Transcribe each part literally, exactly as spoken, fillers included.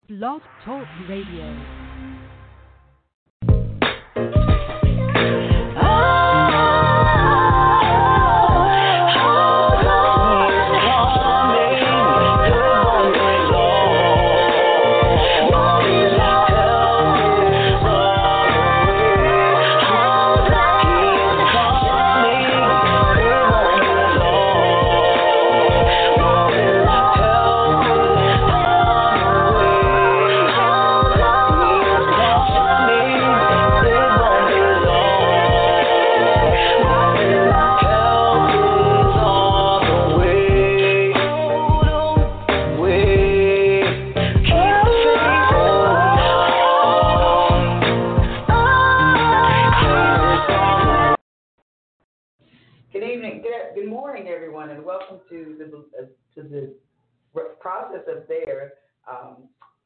Blog Talk Radio. to the process of their um,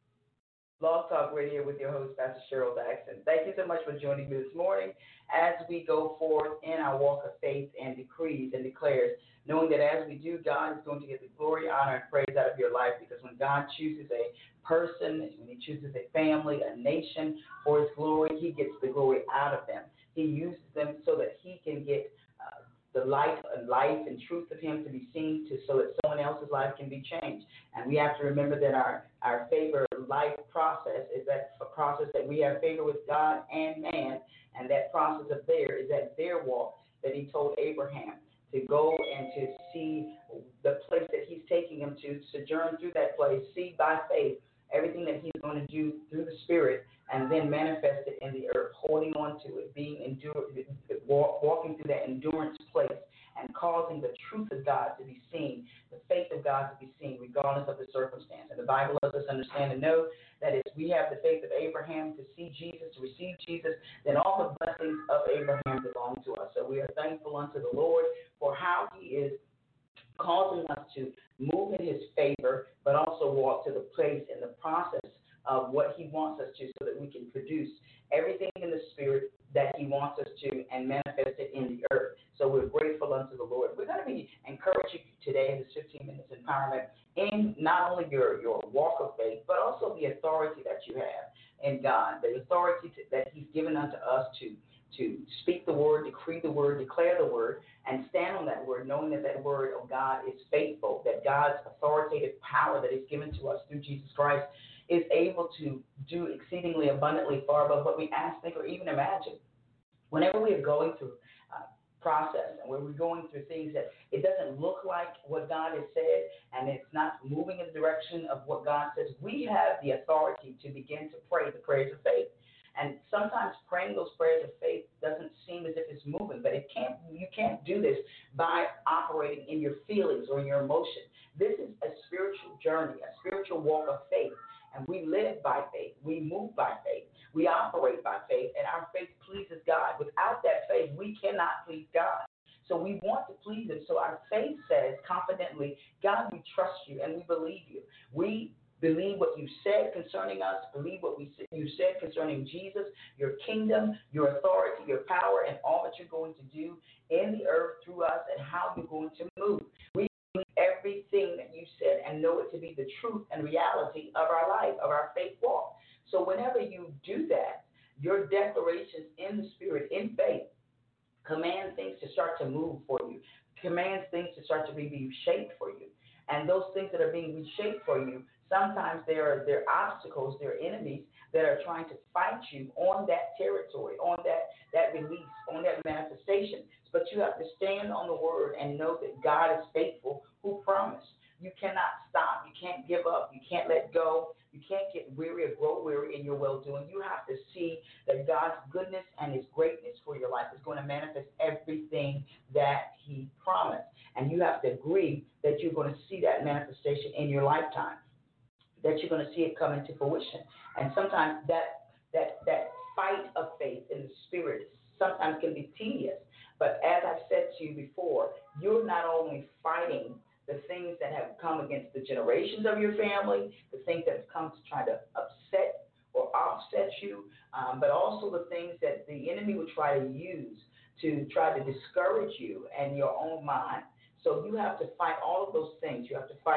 Blog Talk Radio with your host, Pastor Cheryl Jackson. Thank you so much for joining me this morning as we go forth in our walk of faith and decrees and declares, knowing that as we do, God is going to get the glory, honor, and praise out of your life, because when God chooses a person, when he chooses a family, a nation for his glory, he gets the glory out of them. He uses them so that he can get uh, the light and life and truth of him to be seen, to so that someone else's life can be changed. And we have to remember that our, our favor life process is that a process that we have favor with God and man, and that process of there is that their walk that he told Abraham to go and to see the place that he's taking him to, sojourn through that place, see by faith everything that he's going to do through the Spirit, and then manifest it in the earth, holding on to it, being endured, walk, walking through that endurance place, and causing the truth of God to be seen, the faith of God to be seen, regardless of the circumstance. And the Bible lets us understand and know that if we have the faith of Abraham to see Jesus, to receive Jesus, then all the blessings of Abraham belong to us. So we are thankful unto the Lord for how he is causing us to move in his favor, but also walk to the place in the process of what he wants us to, so that we can produce everything in the Spirit that he wants us to and manifest it in the earth. So we're grateful unto the Lord. We're going to be encouraging you today in this fifteen minutes empowerment in not only your, your walk of faith, but also the authority that you have in God, the authority to, that he's given unto us to to speak the word, decree the word, declare the word, and stand on that word, knowing that that word of God is faithful, that God's authoritative power that is given to us through Jesus Christ is able to do exceedingly abundantly far above what we ask, think, or even imagine. Whenever we are going through uh, process and where we're going through things that it doesn't look like what God has said, and it's not moving in the direction of what God says, we have the authority to begin to pray the prayers of faith. And sometimes praying those prayers of faith doesn't seem as if it's moving, but it can't. You can't do this by operating in your feelings or in your emotion. This is a spiritual journey, a spiritual walk of faith, and we live by faith. We move by faith. We operate by faith, and our faith pleases God. Without that faith, we cannot please God. So we want to please him. So our faith says confidently, God, we trust you and we believe you. We believe what you said concerning us. Believe what we you said concerning Jesus, your kingdom, your authority, your power, and all that you're going to do in the earth through us, and how you're going to move. We believe everything that you said and know it to be the truth and reality of our life, of our faith walk. So whenever you do that, your declarations in the Spirit, in faith, command things to start to move for you, commands things to start to be reshaped for you. And those things that are being reshaped for you, sometimes there are, there are obstacles, there are enemies that are trying to fight you on that territory, on that, that release, on that manifestation. But you have to stand on the word and know that God is faithful who promised. You cannot stop. You can't give up. You can't let go. You can't get weary or grow weary in your well-doing. You have to see that God's goodness and his greatness for your life is going to manifest everything that he promised. And you have to agree that you're going to see that manifestation in your lifetime, that you're going to see it come into fruition. And sometimes that that that fight of faith in the Spirit sometimes can be tedious. But as I've said to you before, you're not only fighting the things that have come against the generations of your family, the things that have come to try to upset or offset you, um, but also the things that the enemy would try to use to try to discourage you and your own mind. So you have to fight all of those things. You have to fight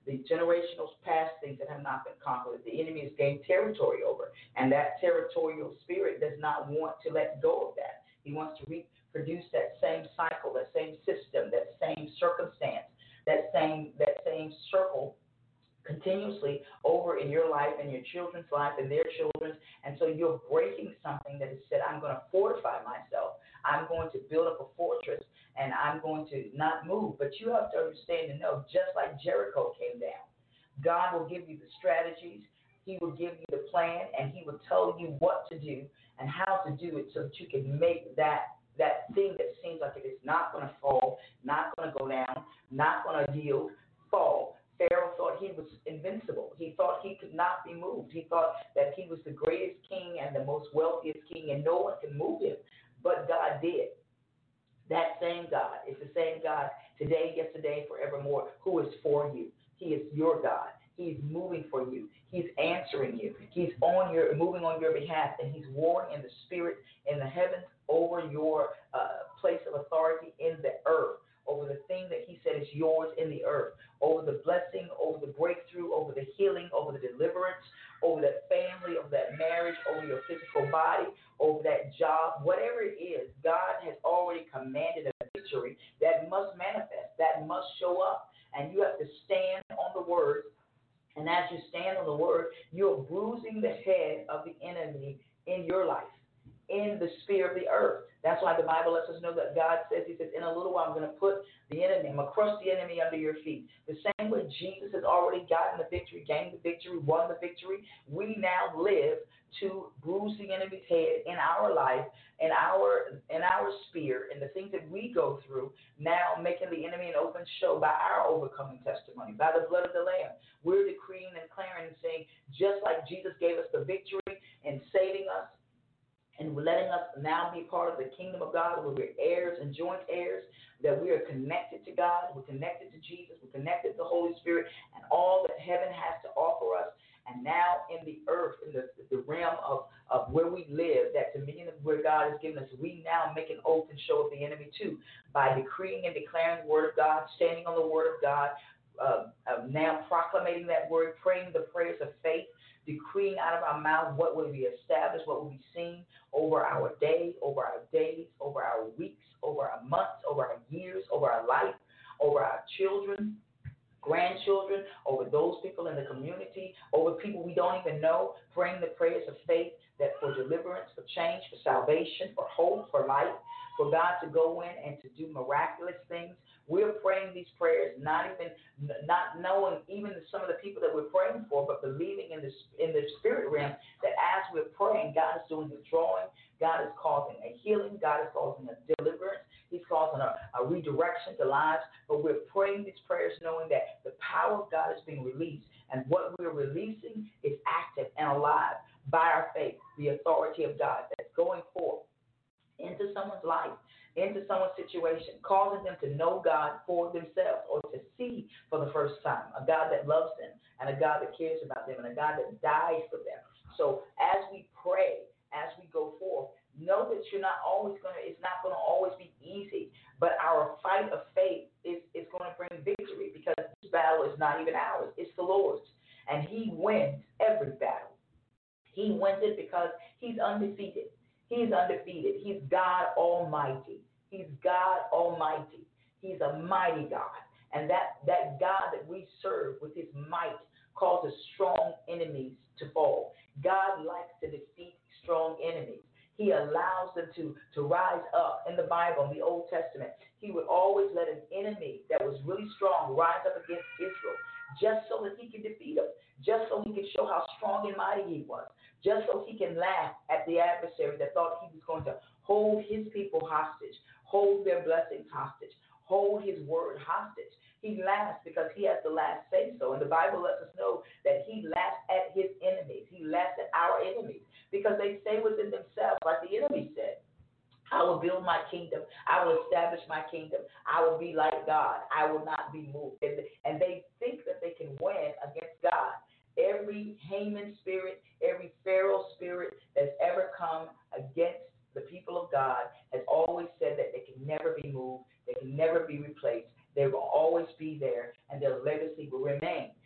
the generational past things that have not been conquered. The enemy has gained territory over, and that territorial spirit does not want to let go of that. He wants to reproduce that same cycle, that same system, that same circumstance, that same that same circle continuously over in your life and your children's life and their children's. And so you're breaking something that has said, I'm going to fortify myself. I'm going to build up a fortress, and I'm going to not move. But you have to understand and know, just like Jericho came down, God will give you the strategies. He will give you the plan, and he will tell you what to do and how to do it so that you can make that that thing that seems like it is not going to fall, not going to go down, not going to yield, fall. Pharaoh thought he was invincible. He thought he could not be moved. He thought that he was the greatest king and the most wealthiest king, and no one can move him. But God did. That same God is the same God today, yesterday, forevermore, who is for you. He is your God. He's moving for you. He's answering you. He's on your moving on your behalf, and he's warring in the spirit, in the heavens, over your uh, place of authority in the earth, over the thing that he said is yours in the earth, over the blessing, over the breakthrough, over the healing, over the deliverance, over that family, over that marriage, over your physical body, over that job, whatever it is. God has already commanded a victory that must manifest, that must show up, and you have to stand on the word. And as you stand on the word, you're bruising the head of the enemy in your life, in the sphere of the earth. That's why the Bible lets us know that God says, he says, in a little while I'm going to put the enemy, I'm going to crush the enemy under your feet. The same way Jesus has already gotten the victory, gained the victory, won the victory, we now live to bruise the enemy's head in our life, in our in our sphere, in the things that we go through, now making the enemy an open show by our overcoming testimony, by the blood of the Lamb. We're decreeing and declaring and saying, just like Jesus gave us the victory in saving us, and letting us now be part of the kingdom of God, where we're heirs and joint heirs, that we are connected to God, we're connected to Jesus, we're connected to the Holy Spirit, and all that heaven has to offer us. And now in the earth, in the, the realm of, of where we live, that dominion of where God has given us, we now make an open show of the enemy too, by decreeing and declaring the word of God, standing on the word of God, uh, uh, now proclamating that word, praying the prayers of faith, decreeing out of our mouth what will be established, what will be seen over our day, over our days, over our weeks, over our months, over our years, over our life, over our children, grandchildren, over those people in the community, over people we don't even know, praying the prayers of faith that for deliverance, for change, for salvation, for hope, for life, for God to go in and to do miraculous things. We're praying these prayers, not even not knowing even some of the people that we're praying for, but believing in the in the spirit realm that as we're praying, God is doing the drawing, God is causing a healing, God is causing a deliverance, he's causing a, a redirection to lives. But we're praying these prayers knowing that the power of God is being released, and what we're releasing is active and alive by our faith, the authority of God that's going forth into someone's life, into someone's situation, causing them to know God for themselves, or to see for the first time a God that loves them, and a God that cares about them, and a God that died for them. So as we pray, as we go forth, know that you're not always going to, it's not going to always be easy, but our fight of faith is, is going to bring victory, because this battle is not even ours, it's the Lord's, and he wins every battle. He wins it because he's undefeated. He's undefeated. He's God Almighty. He's God Almighty. He's a mighty God. And that, that God that we serve with his might causes strong enemies to fall. God likes to defeat strong enemies. He allows them to, to rise up. In the Bible, in the Old Testament, he would always let an enemy that was really strong rise up against Israel, just so that he could defeat them, just so he could show how strong and mighty he was, just so he can laugh at the adversary that thought he was going to hold his people hostage, hold their blessings hostage, hold his word hostage. He laughs because he has the last say so. And the Bible lets us know that he laughs at his enemies. He laughs at our enemies because they say within themselves, like the enemy said, I will build my kingdom. I will establish my kingdom. I will be like God. I will not be moved. And, and they think that they can win against God. Every Haman spirit, every Pharaoh spirit that's ever come against the people of God has always said that they can never be moved, they can never be replaced, they will always be there, and their legacy will remain.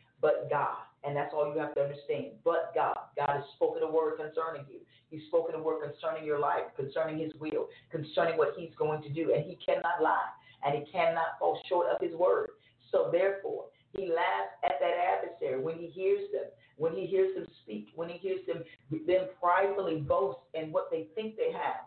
concerning you. He's spoken a word concerning your life, concerning his will, concerning what he's going to do. And he cannot lie, and he cannot fall short of his word. So therefore, he laughs at that adversary when he hears them, when he hears them speak, when he hears them, them pridefully boast in what they think they have,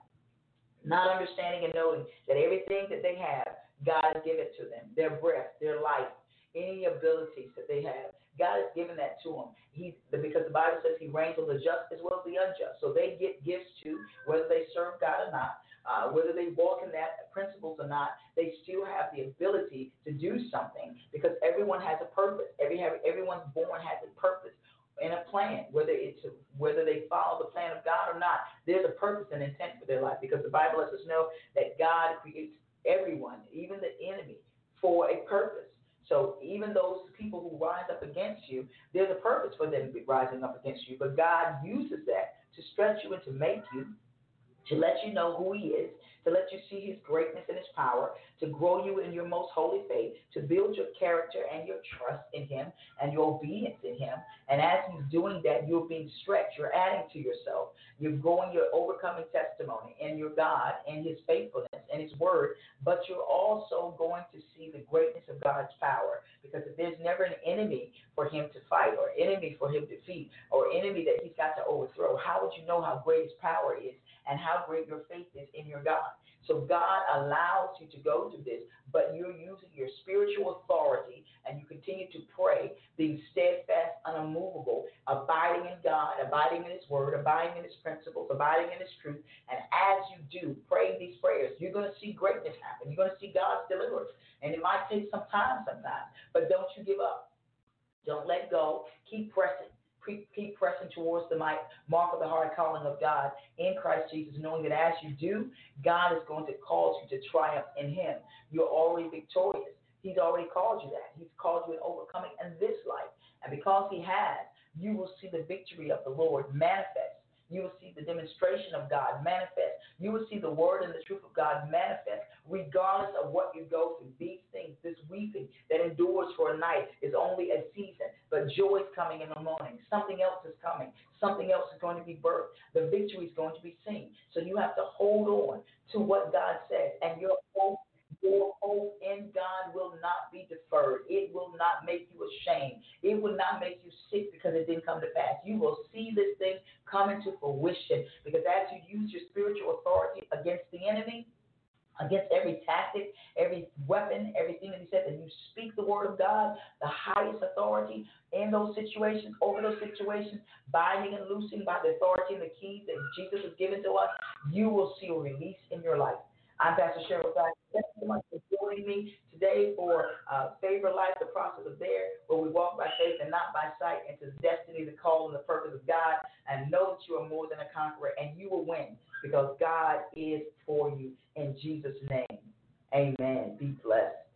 not understanding and knowing that everything that they have, God has given to them, their breath, their life, any abilities that they have. God has given that to them. He, because the Bible says he reigns on the just as well as the unjust. So they get gifts too, whether they serve God or not, uh, whether they walk in that principles or not, they still have the ability to do something because everyone has a purpose. Every Everyone's born has a purpose and a plan, whether it's whether they follow the plan of God or not. There's a purpose and intent for their life because the Bible lets us know that God creates everyone, even the enemy, for a purpose. So even those people who rise up against you, there's a purpose for them rising up against you. But God uses that to stretch you and to make you, to let you know who he is, to let you see his greatness and his power, to grow you in your most holy faith, to build your character and your trust in him and your obedience in him. And as he's doing that, you're being stretched. You're adding to yourself. You're growing your overcoming testimony in your God and his faithfulness and his word. But you're also going to see the greatness of God's power. Because if there's never an enemy for him to fight or enemy for him to defeat or enemy that he's got to overthrow, how would you know how great his power is and how great your faith is in your God? So God allows you to go through this, but you're using your spiritual authority and you continue to pray, being steadfast, unmovable, abiding in God, abiding in his word, abiding in his principles, abiding in his truth. And as you do, praying these prayers, you're going to see greatness happen. You're going to see God's deliverance. And it might take some time sometimes, but don't you give up. Don't let go. Keep pressing. Keep pressing towards the mark of the high calling of God in Christ Jesus, knowing that as you do, God is going to cause you to triumph in him. You're already victorious. He's already called you that. He's called you in overcoming in this life. And because he has, you will see the victory of the Lord manifest. You will see the demonstration of God manifest. You will see the word and the truth of God manifest, regardless of what you go through. These things, this weeping that endures for a night is only a season, but joy is coming in the morning. Something else is coming. Something else is going to be birthed. The victory is going to be seen. So you have to hold on to what God says, and your hope Your hope in God will not be deferred. It will not make you ashamed. It will not make you sick because it didn't come to pass. You will see this thing come into fruition because as you use your spiritual authority against the enemy, against every tactic, every weapon, everything that he said, and you speak the word of God, the highest authority in those situations, over those situations, binding and loosing by the authority and the keys that Jesus has given to us, you will see a release in your life. I'm Pastor Cheryl Dykes. Thank you so much for joining me today for uh, Favor Life, the process of there, where we walk by faith and not by sight into the destiny, the call, and the purpose of God, and know that you are more than a conqueror, and you will win because God is for you in Jesus' name. Amen. Be blessed.